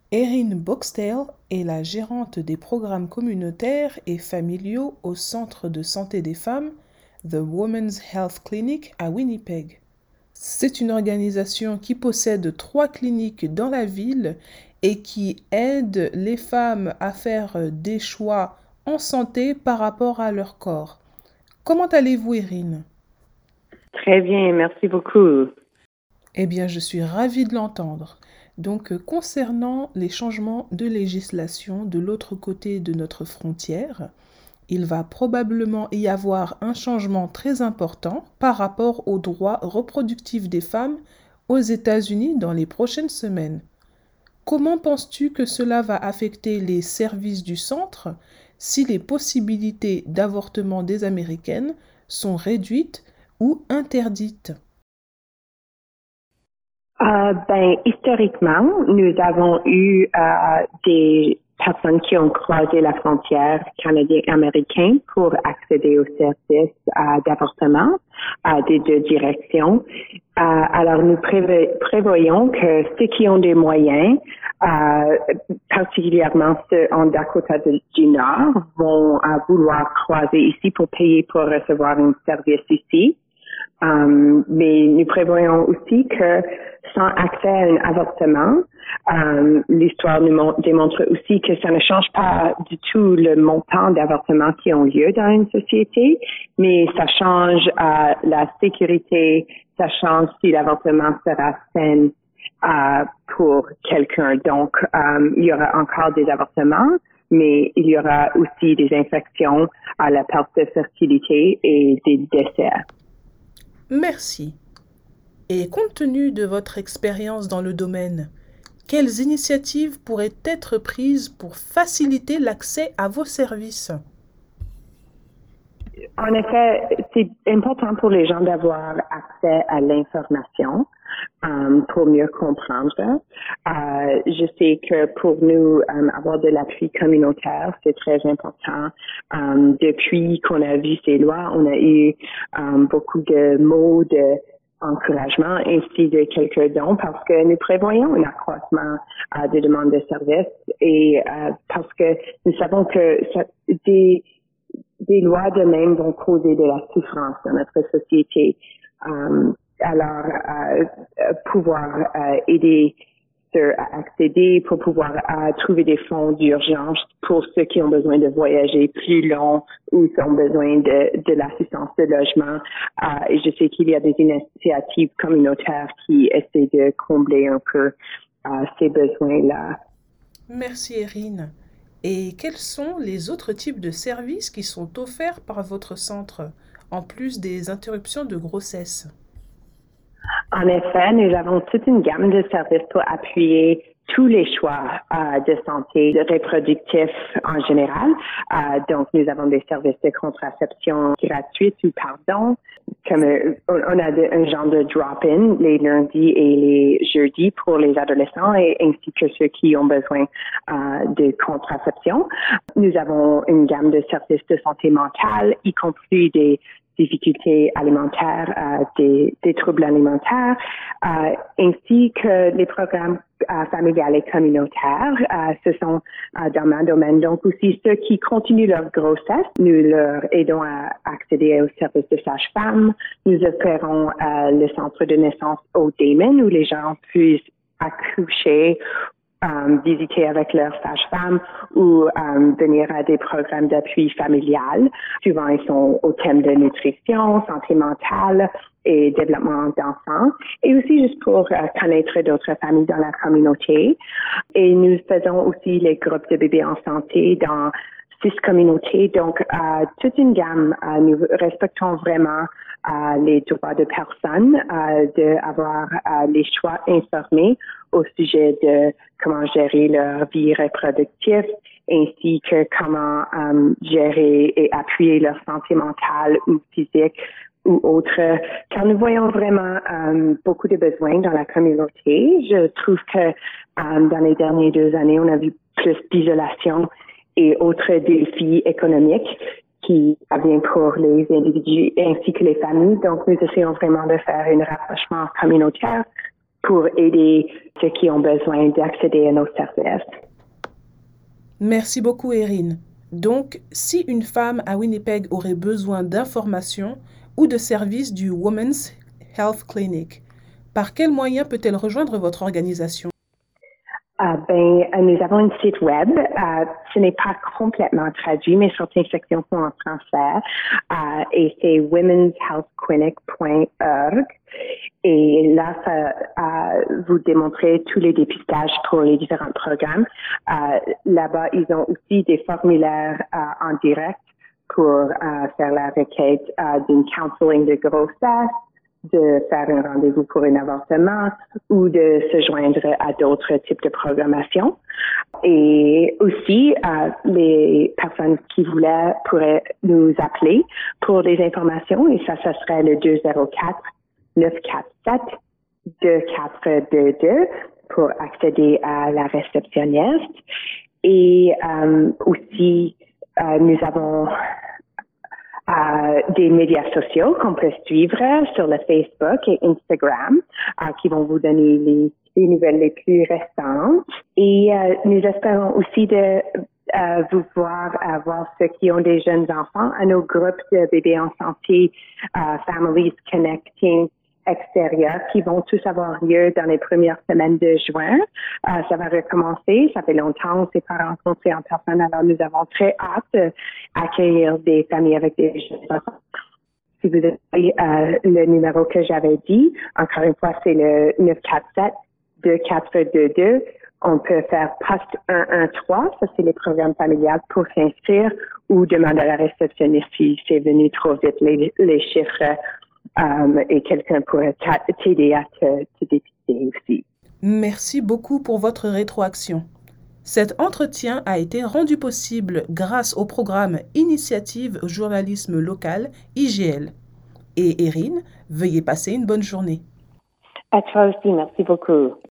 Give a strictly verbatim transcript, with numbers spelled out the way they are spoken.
Erin Boxtel est la gérante des programmes communautaires et familiaux au Centre de santé des femmes, The Women's Health Clinic à Winnipeg. C'est une organisation qui possède trois cliniques dans la ville et qui aide les femmes à faire des choix en santé par rapport à leur corps. Comment allez-vous, Erin? Très bien, merci beaucoup. Eh bien, je suis ravie de l'entendre. Donc, euh, concernant les changements de législation de l'autre côté de notre frontière, il va probablement y avoir un changement très important par rapport aux droits reproductifs des femmes aux États-Unis dans les prochaines semaines. Comment penses-tu que cela va affecter les services du centre si les possibilités d'avortement des Américaines sont réduites ou interdites? Euh, ben, historiquement, nous avons eu euh, des personnes qui ont croisé la frontière canadien-américain pour accéder aux services euh, d'avortement à des deux directions. Euh, alors, nous prévo- prévoyons que ceux qui ont des moyens, euh, particulièrement ceux en Dakota de- du Nord, vont euh, vouloir croiser ici pour payer pour recevoir un service ici. Um, mais nous prévoyons aussi que sans accès à un avortement, um, l'histoire nous mon- démontre aussi que ça ne change pas du tout le montant d'avortements qui ont lieu dans une société, mais ça change uh, la sécurité, ça change si l'avortement sera sain uh, pour quelqu'un. Donc, um, il y aura encore des avortements, mais il y aura aussi des infections à la perte de fertilité et des décès. Merci. Et compte tenu de votre expérience dans le domaine, quelles initiatives pourraient être prises pour faciliter l'accès à vos services? En effet, c'est important pour les gens d'avoir accès à l'information um, pour mieux comprendre. Euh, je sais que pour nous, um, avoir de l'appui communautaire, c'est très important. Um, depuis qu'on a vu ces lois, on a eu um, beaucoup de mots de encouragement ainsi de quelques dons parce que nous prévoyons un accroissement euh, des demandes de services et euh, parce que nous savons que ça, des des lois de même vont causer de la souffrance dans notre société. Um, alors, euh, pouvoir euh, aider ceux à accéder, pour pouvoir euh, trouver des fonds d'urgence pour ceux qui ont besoin de voyager plus long ou qui ont besoin de, de l'assistance de logement. Euh, et je sais qu'il y a des initiatives communautaires qui essaient de combler un peu euh, ces besoins-là. Merci Erin. Et quels sont les autres types de services qui sont offerts par votre centre, en plus des interruptions de grossesse? En effet, nous avons toute une gamme de services pour appuyer tous les choix euh, de santé de reproductif en général. Euh, donc, nous avons des services de contraception gratuite ou pardon, comme euh, on a de, un genre de drop-in les lundis et les jeudis pour les adolescents et ainsi que ceux qui ont besoin euh, de contraception. Nous avons une gamme de services de santé mentale, y compris des difficultés alimentaires, euh, des, des troubles alimentaires, euh, ainsi que les programmes euh, familiales et communautaires. Euh, ce sont euh, dans mon domaine. Donc aussi ceux qui continuent leur grossesse, nous leur aidons à accéder aux services de sage-femme. Nous offrons euh, le centre de naissance au Damon où les gens puissent accoucher Um, visiter avec leur sage-femme ou um, venir à des programmes d'appui familial. Souvent, ils sont au thème de nutrition, santé mentale et développement d'enfants. Et aussi juste pour uh, connaître d'autres familles dans la communauté. Et nous faisons aussi les groupes de bébés en santé dans six communautés. Donc, euh, toute une gamme. Euh, nous respectons vraiment euh, les droits de personnes, euh, d'avoir euh, les choix informés au sujet de comment gérer leur vie reproductive, ainsi que comment euh, gérer et appuyer leur santé mentale ou physique ou autre. Car nous voyons vraiment euh, beaucoup de besoins dans la communauté. Je trouve que euh, dans les dernières deux années, on a vu plus d'isolation et autres défis économiques qui viennent pour les individus ainsi que les familles. Donc, nous essayons vraiment de faire un rapprochement communautaire pour aider ceux qui ont besoin d'accéder à nos services. Merci beaucoup, Erin. Donc, si une femme à Winnipeg aurait besoin d'informations ou de services du Women's Health Clinic, par quels moyens peut-elle rejoindre votre organisation? Uh, ben, nous avons un site web. Uh, ce n'est pas complètement traduit, mais certaines sections sont en français. Uh, et c'est womens health clinic point org. Et là, ça uh, vous démontrer tous les dépistages pour les différents programmes. Uh, là-bas, ils ont aussi des formulaires uh, en direct pour uh, faire la requête uh, d'une counseling de grossesse, de faire un rendez-vous pour un avortement ou de se joindre à d'autres types de programmation. Et aussi, euh, les personnes qui voulaient pourraient nous appeler pour des informations et ça, ça serait le deux zéro quatre, neuf quatre sept, deux quatre deux deux pour accéder à la réceptionniste. Et euh, aussi, euh, nous avons Euh, des médias sociaux qu'on peut suivre sur le Facebook et Instagram euh, qui vont vous donner les, les nouvelles les plus récentes. Et euh, nous espérons aussi de euh, vous voir avoir ceux qui ont des jeunes enfants à nos groupes de bébés en santé, euh, Families Connecting extérieurs qui vont tous avoir lieu dans les premières semaines de juin. Euh, ça va recommencer. Ça fait longtemps qu'on ne s'est pas rencontrés en personne, alors nous avons très hâte d'accueillir des familles avec des jeunes enfants. Si vous avez euh, le numéro que j'avais dit, encore une fois, c'est le neuf quatre sept, deux quatre deux deux. On peut faire poste un un trois, ça c'est les programmes familiales pour s'inscrire ou demander à la réceptionniste si c'est venu trop vite les, les chiffres. Um, et quelqu'un pourrait t'aider à te, te dépister aussi. Merci beaucoup pour votre rétroaction. Cet entretien a été rendu possible grâce au programme Initiative Journalisme Local, I G L. Et Erin, veuillez passer une bonne journée. À toi aussi, merci beaucoup.